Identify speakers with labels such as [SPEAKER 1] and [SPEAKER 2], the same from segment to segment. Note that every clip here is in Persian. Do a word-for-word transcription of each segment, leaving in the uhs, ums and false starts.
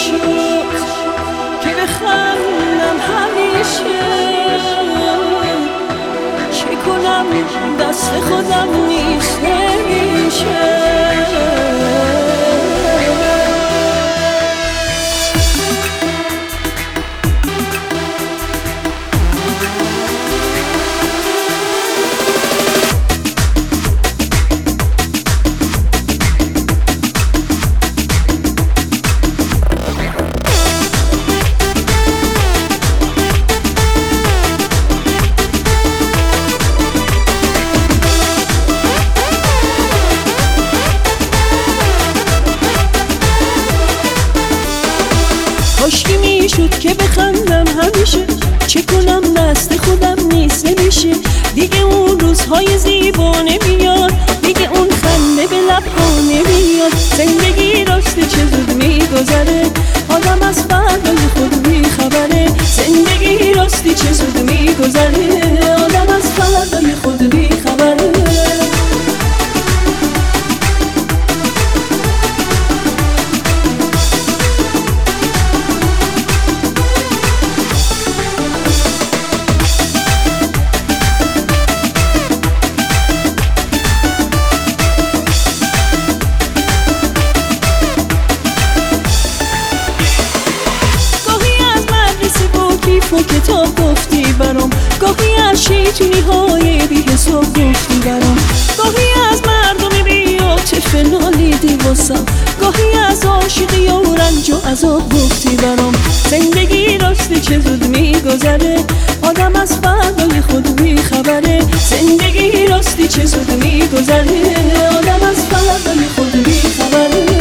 [SPEAKER 1] میشد که بخندم همیشه، چه کنم دست خودم نیست نمیشه. کاشکی میشد که بخندم همیشه، چه کنم دست خودم نیست نمیشه. دیگه اون روزهای زیبا نمیاد، دیگه اون خنده به لب‌ها نمیاد. زندگی راسته چه زود میگذره، آدم از فردای خود بیخبره. زندگی راستی چه زود میگذره، آدم از فردای خود بیخبره. و کتاب گفتی برام، گاهی از شیطونی های بی حساب گفتی برام، گاهی از مردم بی عاطفه نالیدی واسم، گاهی از عاشقی و رنج و عذاب گفتی برام. زندگی راسته چه زود میگذره، آدم از فردای خود بیخبره. زندگی راستی چه زود میگذره، آدم از فردای خود بیخبره.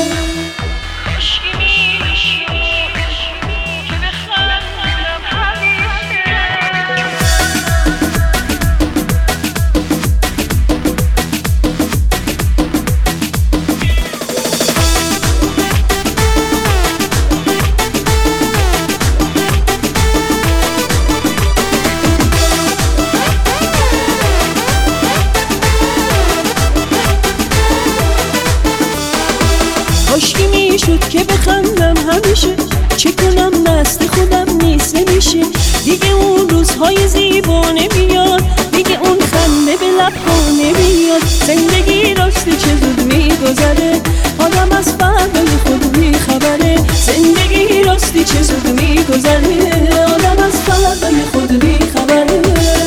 [SPEAKER 1] کاشکی میشد که بخندم همیشه، چه کنم دست خودم نیست نمیشه. دیگه اون روزهای زیبا نمیاد، دیگه اون خنده به لب‌ها نمیاد. زندگی راسته چه زود میگذره، آدم از فردای خود بیخبره. زندگی راستی چه زود میگذره، آدم از فردای خود بیخبره.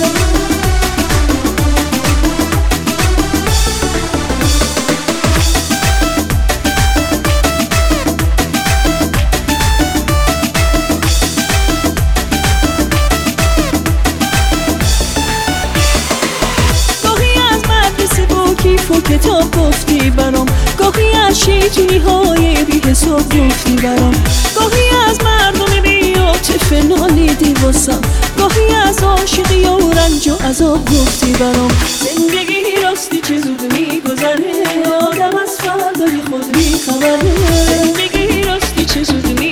[SPEAKER 1] و کتاب گفتی برام، گاهی از شیطونی های بی حساب گفتی برام، گاهی از مردم بی عاطفه نالیدی واسم، گاهی از عاشقی و رنج و عذاب گفتی برام. زندگی راستی چه زود میگذره، آدم از فردای خود بیخبره. زندگی راستی چه زود میگذره.